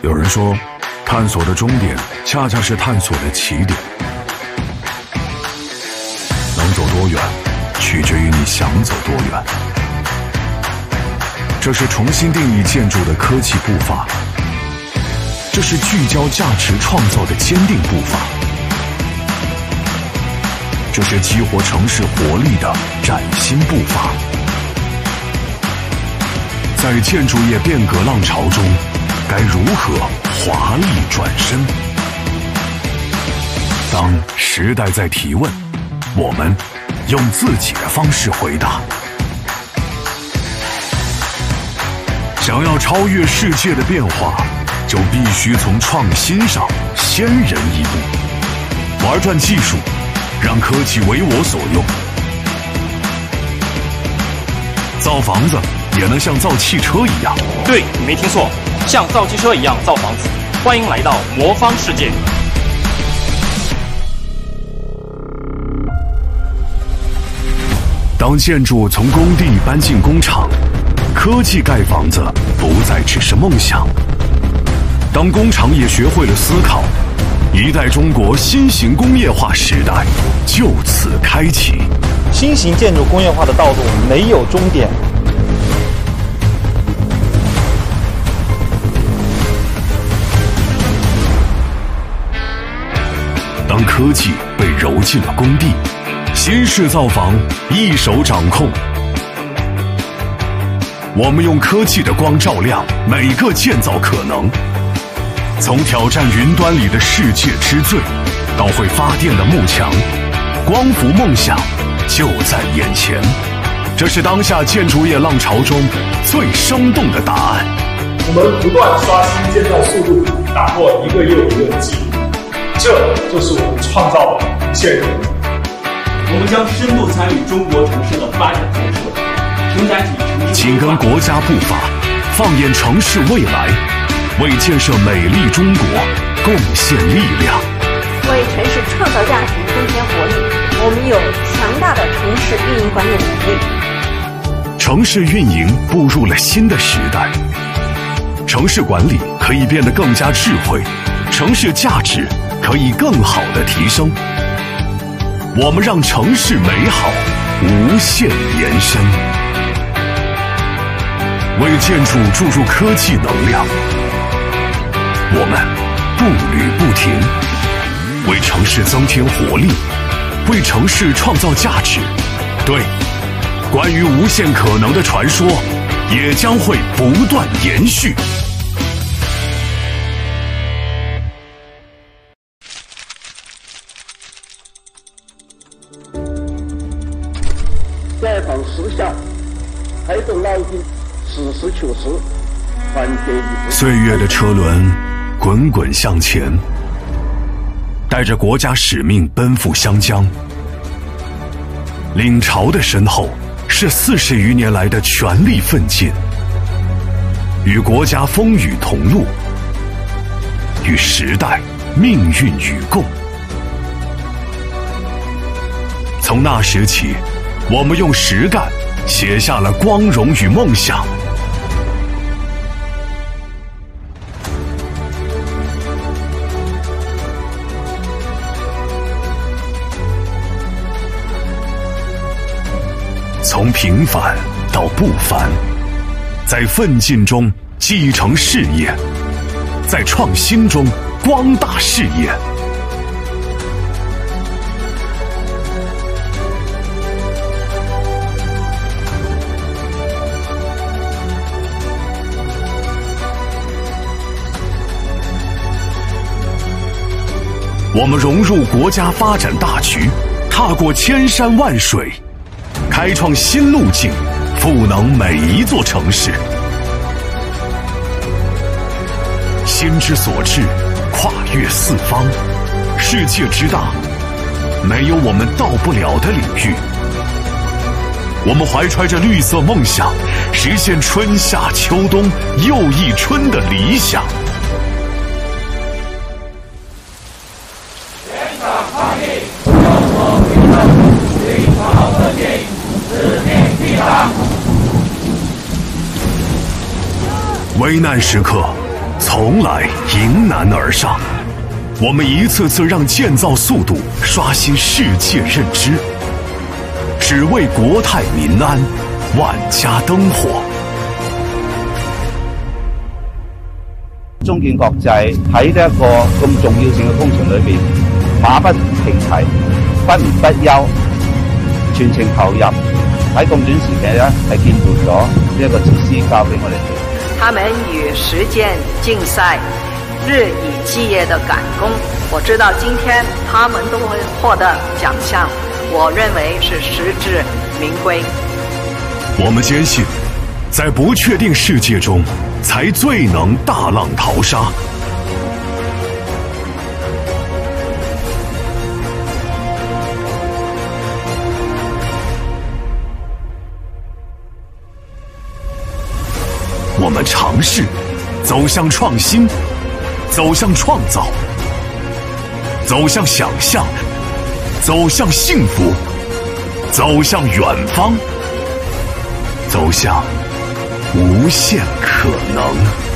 有人说，探索的终点恰恰是探索的起点。能走多远，取决于你想走多远。这是重新定义建筑的科技步伐，这是聚焦价值创造的坚定步伐，这是激活城市活力的崭新步伐。在建筑业变革浪潮中，该如何华丽转身？当时代在提问，我们用自己的方式回答。想要超越世界的变化，就必须从创新上先人一步，玩转技术，让科技为我所用。造房子也能像造汽车一样。 对，你没听错，像造汽车一样造房子。欢迎来到魔方世界。 当建筑从工地搬进工厂，科技盖房子不再只是梦想。当工厂也学会了思考，一代中国新型工业化时代就此开启。 新型建筑工业化的道路没有终点。 当科技被揉进了工地，新式造房一手掌控。我们用科技的光照亮每个建造可能，从挑战云端里的世界之最，到会发电的幕墙，光伏梦想就在眼前。这是当下建筑业浪潮中最生动的答案。 我们不断刷新建造速度，打破一个又一个的记录，这就是我们创造的无限可能。 我们将深度参与中国城市的发展建设，承载起城市紧跟国家步伐，放眼城市未来，为建设美丽中国贡献力量， 为城市创造价值增添活力。我们有强大的城市运营管理能力。 城市运营步入了新的时代，城市管理可以变得更加智慧，城市价值可以更好的提升。我们让城市美好无限延伸，为建筑注入科技能量。我们步履不停，为城市增添活力，为城市创造价值。对，关于无限可能的传说也将会不断延续。 解放思想，开动脑筋，实事求是，团结一致。 岁月的车轮滚滚向前，带着国家使命奔赴湘江。领潮的身后是40余年来的全力奋进，与国家风雨同路，与时代命运与共。从那时起，我们用实干写下了光荣与梦想。从平凡到不凡，在奋进中继承事业，在创新中光大事业。我们融入国家发展大局，踏过千山万水，开创新路径，赋能每一座城市。心之所至，跨越四方，世界之大，没有我们到不了的领域。我们怀揣着绿色梦想，实现春夏秋冬又一春的理想。危难时刻， 从来迎难而上，我们一次次让建造速度刷新世界认知，只为国泰民安，万家灯火。 中建國際喺呢一個咁重要性嘅工程裏邊，馬不停蹄，不眠不休，全程投入，喺咁短時間咧係建造咗呢一個設施交俾我哋做。 他們與時間競賽，日以繼夜的趕工。我知道今天他們都會獲得獎項，我認為是實至名歸。 我們堅信，在不確定世界中，才最能大浪淘沙。我们尝试走向创新，走向创造，走向想象，走向幸福，走向远方，走向无限可能。